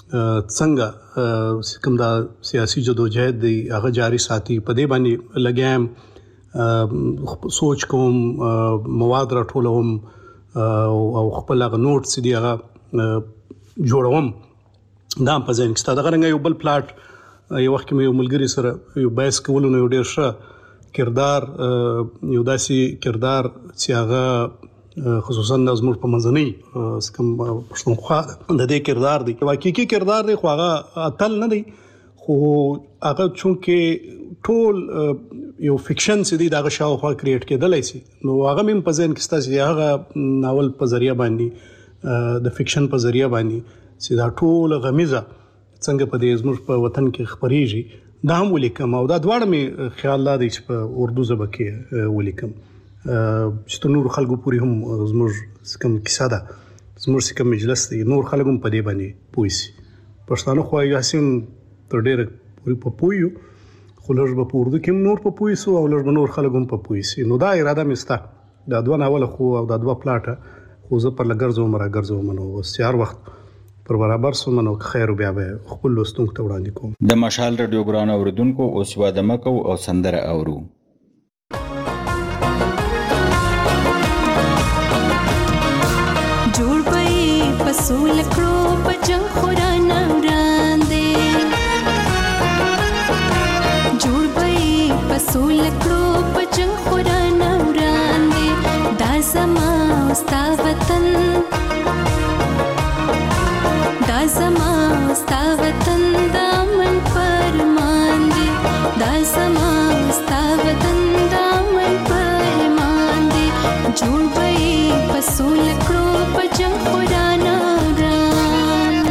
څنګه کوم دا سیاسي جدوجہد دی هغه جاری ساتي په دې باندې لګیم سوچ کوم مواد راټولوم او خپل هغه نوټس دي هغه جوړوم دا په ځین کې ستاسو دغه رنګ یو بل پلاټ یو وخت کې یو ملګری سره یو بایس کولو نو ډیر ښه کردار یو داسې کردار چې هغه خصوصا د زموږ په منځنۍ کوم پښتونخوا د دې کردار دی حقيقي کردار دی خو هغه اتل نه دی خو هغه چونکه ټول یو فکشن چې دی دغه شاوخوا کریټ کېدلای شي نو هغه مم په ځین کې ستاسو هغه ناول په ذریعہ باندې د فکشن په ذریعہ باندې چې دا ټول غمیزه څنګه په دې زموږ په وطن کې خبريږي دا هم ولیکم او دا دواړه می خیال لا دی چې په اردو ژبه کې ولیکم چې نور خلکو پوری هم زموږ کوم کیسه ده زموږ کوم مجلس دی نور خلکو هم په دې باندې پوښي پښتانه خو یاسین تر ډیره پوری په پویو خو لږ په اردو کې نور په پویسو او لږ نور خلکو هم په پویسي نو دا اراده مستا دا دوه ناول خو او دا دوه پلاټه خو زه پر لګرځوم راګرځوم نو سیار وخت پر برابر سومنو خیر بیا به خپل لوستونکو ته وړاندې کوم. د مشال رادیو ګران اوریدونکو اوس واده مکو او سندره اورو. جوړ پي پسول کړو پجنګ خوران وړاندې جوړ پي پسول کړو پجنګ خوران وړاندې دا زما ستا وطن دا زما ستا وطن دامن فرمان دی دا زما ستا وطن دامن فرمان دی جوړ بئی پسول کړو پجنګ خوران وران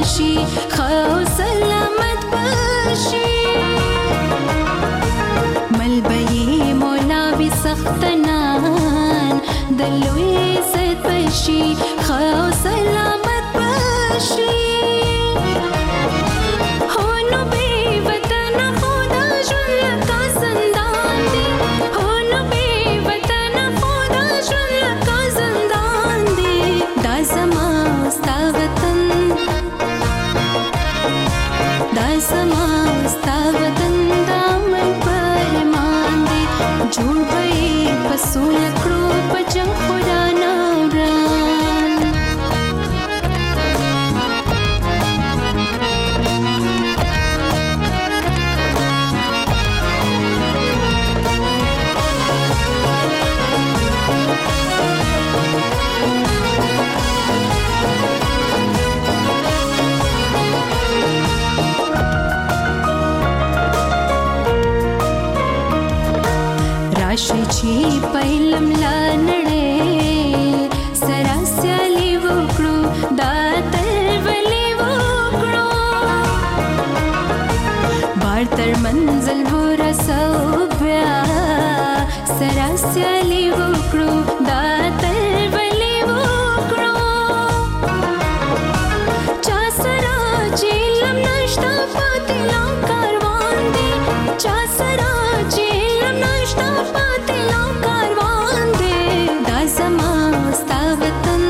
بشي خو سلامت بشي ملبي مولا بسختنان دلوي زد بشي خو سلامت بشي पहिलम लानड़े सरास्याली वोकड़ो दातर वली वोकड़ो बारतर मंजिल वो रसोब्या सरास्याली वोकड़ो दातर वली वोकड़ो चासरा चीलम नष्टा पातिला कारवान दे चासरा चीलम नष्टा पातिला कारवान दे दासमा स्तावतन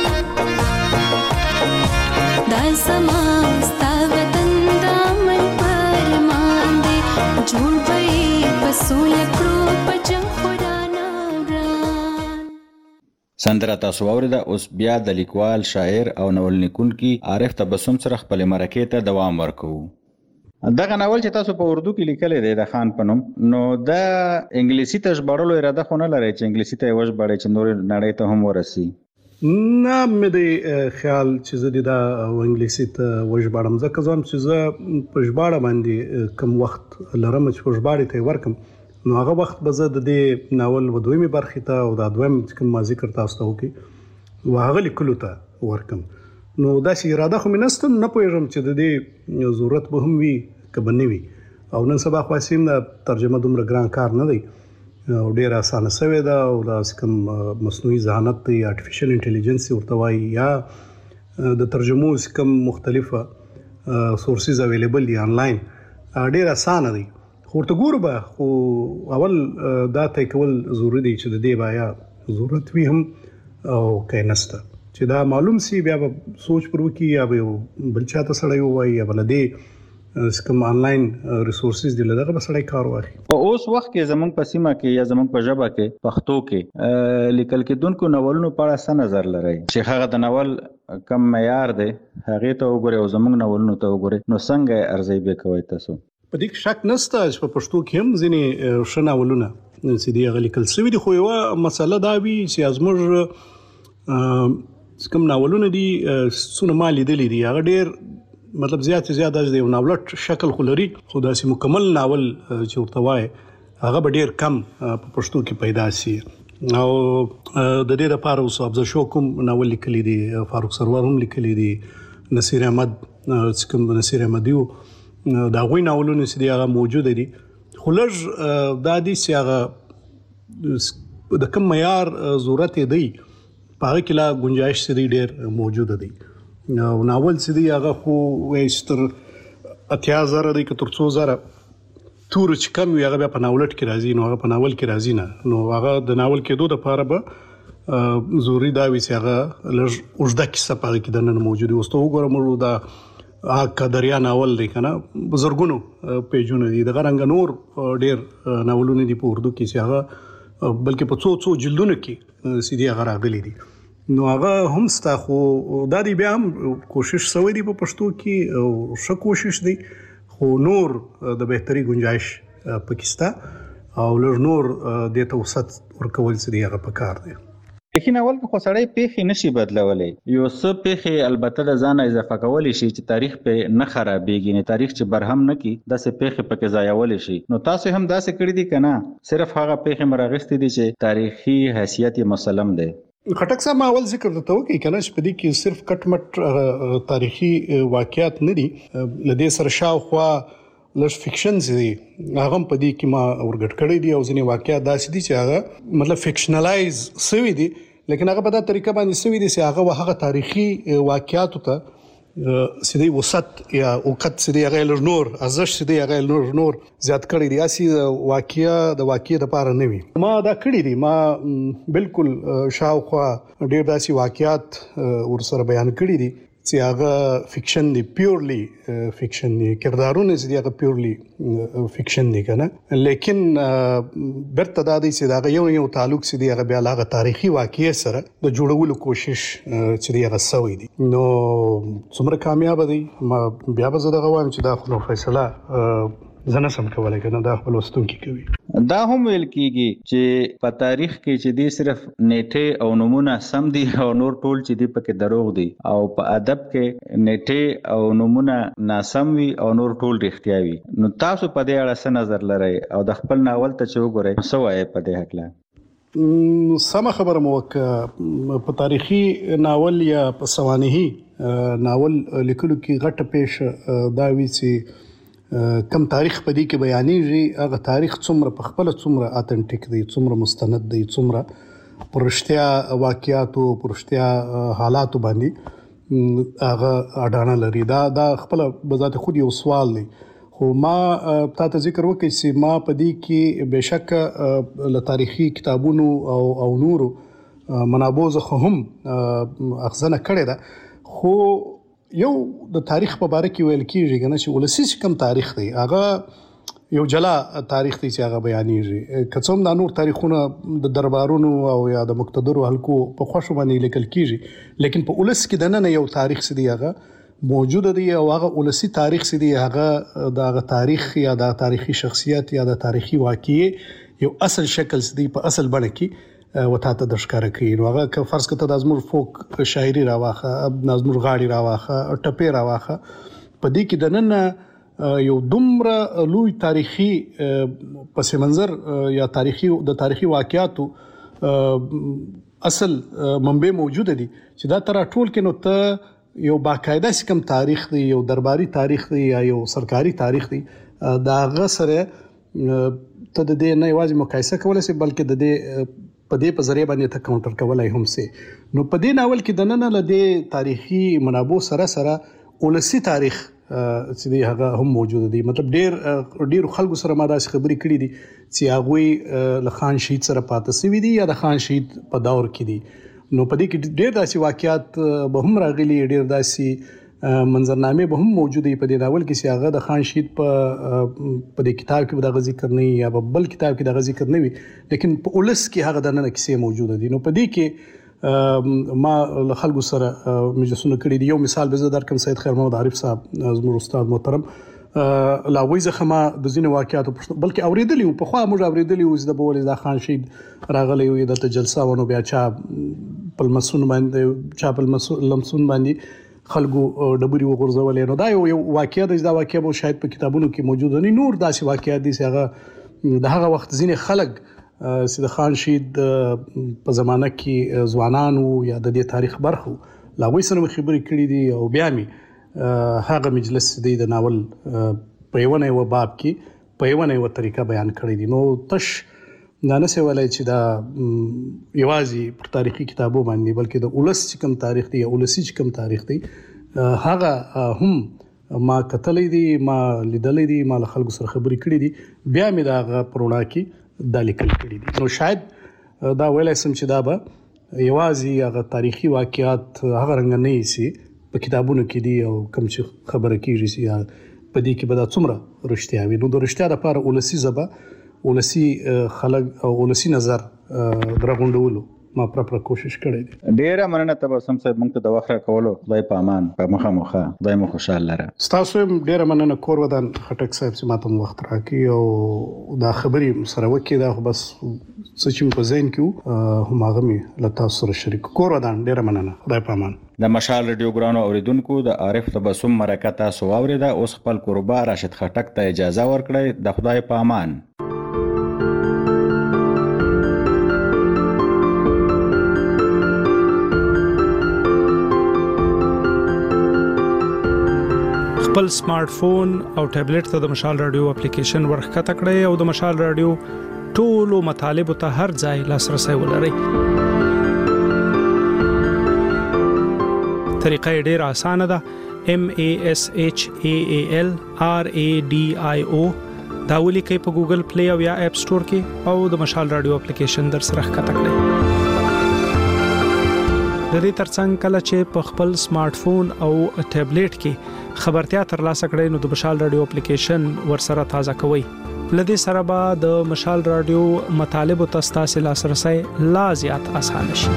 दामन पर मान दे जोड़ भई पसूल करो पजंग खुराना रान سندره تاسو اوریده اوس بیا د لیکوال شاعر او ناول لیکونکي عارف تبسم سره خپل مرکه ته دوام ورکوو. دغه ناول چې تاسو په اردو کې لیکلی دی د خان په نوم نو دا انګلیسي ته ژباړلو اراده خو نه لرئ چې انګلیسي ته یې وژباړئ چې نورې نړۍ ته هم ورسي؟ نه مې د خیال چې زه دا انګلیسي ته وژباړم ځکه ځم چې زه په ژباړه باندې کم وخت لرم چې په ژباړې ته ورکم نو هغه وخت به زه د دې ناول و دویمې برخې ته او دا دویم چې کوم ما ذکر تاسو ته وکړي و هغه لیکلو ته ورکم نو داسې اراده خو مې نشته نه پوهېږم چې د دې ضرورت به هم وي که به نه وي او نن سبا خو هسې هم د ترجمه دومره ګران کار نه دی او ډېره اسانه سوې ده او داسې کوم مصنوعي ذهانت دی آرټیفیشل انټیلیجنس ورته وایي یا د ترجمو کوم مختلفه سورسز اویلیبل دي آنلاین ډېر اسانه دی خو ورته ګورو به خو اول دا طی کول ضروري دی چې د دې به یا ضرورت وي هم او که نشته چې دا معلوم سي بیا به سوچ پر وکړي یا به بل چا ته سړی ووایي یا به له دې کوم آنلاین ریسورسز دی له دغه به سړی کار واخلي. په اوس وخت کې زموږ په سیمه کې یا زموږ په ژبه کې پښتو کې لیکل کېدونکو ناولونو په اړه څه نظر لرئ چې هغه د ناول کم معیار دی هغې ته وګورئ او زموږ ناولونو ته وګورئ نو څنګه یې ارزیابي به کوئ تاسو؟ په دې کې شک نشته چې په پښتو کې هم ځینې ښه ناولونه چې دي هغه لیکل شوي دي خو یوه مسله دا وي چې زموږ کوم ناولونه دي څونه ما لیدلي دي هغه ډېر مطلب زیات د یو ناولټ شکل خو لري خو داسې مکمل ناول چې ورته وایي هغه به ډېر کم په پښتو کې پیدا شي او د دې لپاره اوس افضل شو کوم ناول لیکلی دي فاروق سرور هم لیکلی دي نصیر احمد کوم نصیر احمدیو دا غوي ناولونه چې هغه موجود دي خو لږ دا دي چې هغه د کوم معیار ضرورت دی په هغه کې لا گنجائش سړي ډېر موجود دی او ناول چې دی هغه خو وایستر 80,000 دی که تر 2,000 تور چې کم وي هغه بیا په ناولټ کې راځي نو هغه په ناول کې راځي نه نو هغه د ناول کېدو دپاره به ضروري دا وي چې هغه لږ اوږده کیسه په هغه کې دننه موجود اوس ته وګورم دا قدریا ناول دی که نه بزرګونو پیجونه دي دغه رنګه نور ډېر ناولونه دي په اردو کې چې هغه بلکې په څو جلدونو کې چې دي هغه راغلي دي نو هغه هم ستا خو دا دی بیا هم کوشش سوی دی په پښتو کې او ښه کوشش دی خو نور د بهتري گنجائش پکې شته او لږ نور دې ته وسعت ورکول چې دی هغه پکار دی. لیکن اول کې خو سړی پیښې نشي بدلولی یو څه پیښې البته د ځانه اضافه کولی شي چې تاریخ په نه خرابېږي نه تاریخ چې برهم نه کړي داسې پیښې پکې ځایولی شي نو تاسو هم داسې کړي دي که نه صرف هغه پیښې مراغستې دي چې تاریخي حیثیت یې مسلم دی؟ خټک صاحب اول ذکر ته وکي کنه چې په دې کې صرف کټ مټ تاریخي واقعیات نه دي، لدې سره شاوخوا لږ فکشن دي هغه په دې کې ما ورګټ کړی دي او ځینې واقعیات داسې دي چې هغه مطلب فکشنلایز شوی دي، لیکن هغه په دا طریقه باندې شوی دي چې هغه تاریخي واقعیات ته سیدی وسط یا وقت سیدی هغه نور ارزش سیدی هغه نور زیات کړی دی، اسی واقعیا د پاره نه وي. ما دا کړی دی، ما بالکل شاوخوا ډیر داسي واقعیات ورسره بیان کړی دي چې هغه فکشن دی، پیورلی فکشن دی، کردارونه چې هغه پیورلی فکشن دی کنه، لیکن برته دا دی چې دا یو تعلق چې هغه بیا هغه تاریخي واقعي سره د جوړولو کوشش چې هغه سوی دی. نو څومره کامیاب دی ما بیا به زه دغه وایم چې دا خو فیصله زنه سم کولای کنه، دا خپل وستونکي کوي. دا هم ویل کیږي چې په تاریخ کې چې دی صرف نیټه او نمونه سم دي او نور ټول چې دی پکې دروغ دي، او په ادب کې نیټه او نمونه ناسم وي او نور ټول رښتیا وي. نو تاسو په دې اړه څه نظر لرئ او د خپل ناول ته چې وګورئ څه وایي په دې حق؟ سم خبره مو په تاریخي ناول یا په سوانحي ناول لیکلو کې غټه پیش دا وی چې کم تاریخ په دې کې بیانېږي، هغه تاریخ څومره په خپل څومره اتنټیک دی، څومره مستند دی، څومره پرشتیا واقعیاتو پرشتیا حالاتو باندې هغه اډانه لري. دا خپل بذات خود یو سوال دی، خو ما تاسو ذکر وکړ چې ما په دې کې بهشکه له تاریخي کتابونو او نورو منابع زه هم اخذنه کړې ده، خو یو د تاریخ په اړه کې ویل کېږي کنه چې ولسی کم تاریخ دی، هغه یو جلا تاریخ دی چې هغه بیانېږي. کڅوم د نور تاریخونه د دربارونو او یا د مقتدرو حلقو په خوشو باندې لیکل کېږي، لیکن په ولس کې د نن یو تاریخ سدي هغه موجود دی او هغه ولسی تاریخ سدي هغه د تاریخ یا د تاریخي شخصیت یا د تاریخي واقعي یو اصل شکل سدي په اصل بڼه کې وتا ته د ښکار کوي. نو هغه که فرض کته د ازمر فوک شاعري راواخه، ازمر غاړي راواخه، ټپې راواخه، په دې کې د نن یو دومره لوی تاریخي پس منظر یا تاریخي واقعیاتو اصل منبع موجود دي چې دا تر ټول کې نو ته یو باقاعده سکم تاریخ دی، یو درباري تاریخ دی یا یو سرکاري تاریخ دی، دا غسره ته د دې نه یوازې مقایسه کولای شي بلکې د دې په دې په ذریعہ باندې ته کاونټر کولای هم سي. نو په دې ناول کې د نن له دې تاریخي منابع سره ولسی تاریخ چې دی هغه هم موجود دی. مطلب ډیر خلکو سره ما داسې خبرې کړې دي چې هغه له خان شهید سره پاتې سوي دي یا د خان شهید په دور کې دي. نو په دې کې ډیر داسې واقعیات به هم راغلي، ډیر داسې منظرنامه به هم موجوده په دې ناول کې چې هغه د خان شهید په دې کتاب کې د ذکر نه یا په بل کتاب کې د ذکر نه وي، لیکن په ولس کې هغه د نن کیسې موجوده دي. نو په دې کې ما له خلکو سره مجلسونه کړي دي. یو مثال به زه درکم، سید خیر محمد عارف صاحب زموږ استاد محترم لا وایزه خما د ځینو واقعیاتو بلکې اوریدلی او په خوا موږ اوریدلی او د بولې د خان شهید راغلی وي د جلسه ونه بیا چا په مسون باندې چا په لمسون باندې خلکو ډبري وغورځولې. نو دا یو واقعیا دا واقعیا به شاید په کتابونو کې موجود نه، نور داسې واقعیات دي چې هغه د هغه وخت ځینې خلک چې د خان شهید په زمانه کې ځوانانو یا د دې تاریخ برخو لا وایي سره خبرې کړې دي او بیا می هغه مجلس دی د ناول په یو نه باب کې په یو نه طریقه بیان کړی دي. نو تش دا نه څه ولای چې دا یوازې پر تاریخي کتابو باندې بلکې د ولس چې کوم تاریخ دی یا ولسی چې کوم تاریخ دی هغه هم ما کتلې دي، ما لیدلې دي، ما له خلکو سره خبرې کړې دي، بیا مې دا پرونا کې د لیکل کړې دي. نو شاید دا ویلای سم چې دا به یوازې هغه تاریخي واقعیات هغه رنګ نه شي په کتابونو کې دي او کوم چې خبره کیږي چې په دې کې به دا څومره رښتیا وي. نو د رښتیا لپاره ولسی زبا ولسی خلک او ولسی نظر درغونډولو ما پرپر کوشش کړی دی. ډیره مننه تبسم صاحب، موږ ته د وخت راکولو خدای په امان په مخه خدای مو خوشاله لره. تاسو ډیره مننه کور ودان خټک صاحب چې ماته وخت راکړي او دا خبرې سره وکړي. دا بس څه چې په ذهن کې هم هغه مې له تاسو سره شریک. کور ودان ډیره مننه، خدای په امان. د مشال ریډیو ګرانو اوریدونکو د عارف تبسم مرکه تاسو واوریده. اوس خپل قربا راشد خټک ته اجازه ورکړئ. د خدای په امان. خپل سمارټ فون او ټابلیټ ته د مشال رادیو اپلیکیشن ورخکته کړئ او د مشال رادیو ټولو مطالب ته هر ځای لاسرسي ولرئ. طریقه ډیره اسانه ده. MASHAALRADIO دا ولیکئ په ګوګل پلی او یا اپ سٹور کې او د مشال رادیو اپلیکیشن در سره ښکته کړئ. د دې ترڅنګ کله چې په خپل سمارټ فون او ټابلیټ کې خبرتیا ترلاسه کړئ نو د مشال رادیو اپلیکیشن ورسره تازه کوئ. لدې سره به د مشال رادیو مطالب او تاسو لاسرسي لا زیات اسانه شي.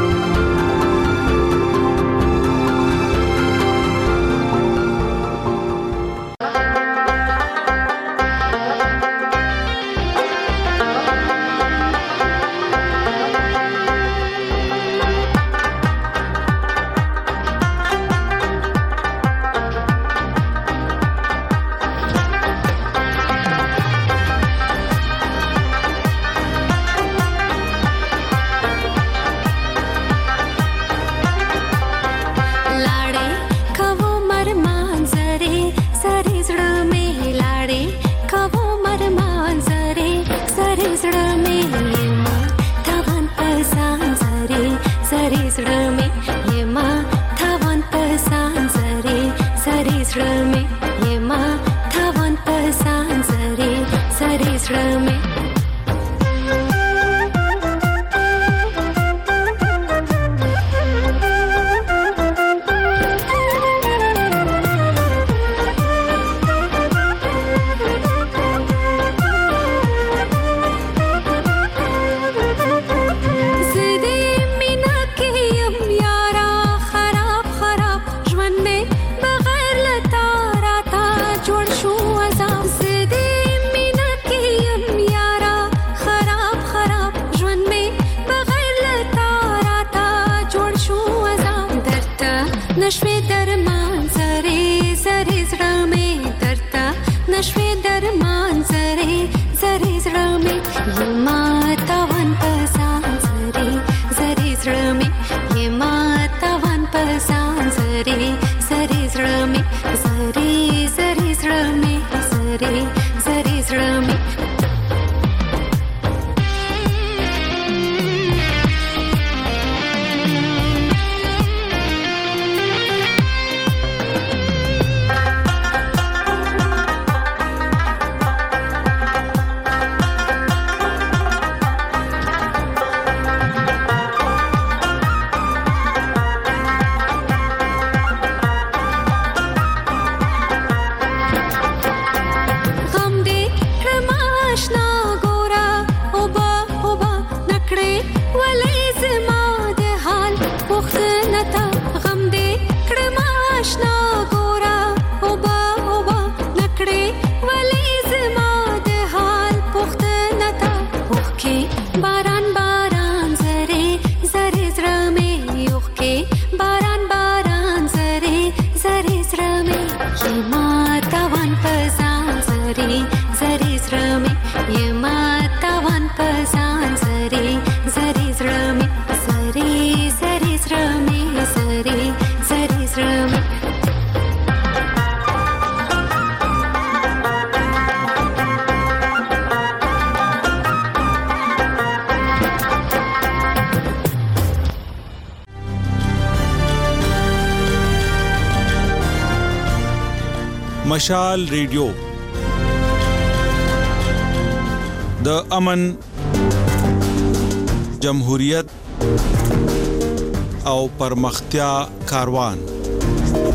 مشال ریډیو د امن، جمهوریت او پرمختیا کاروان.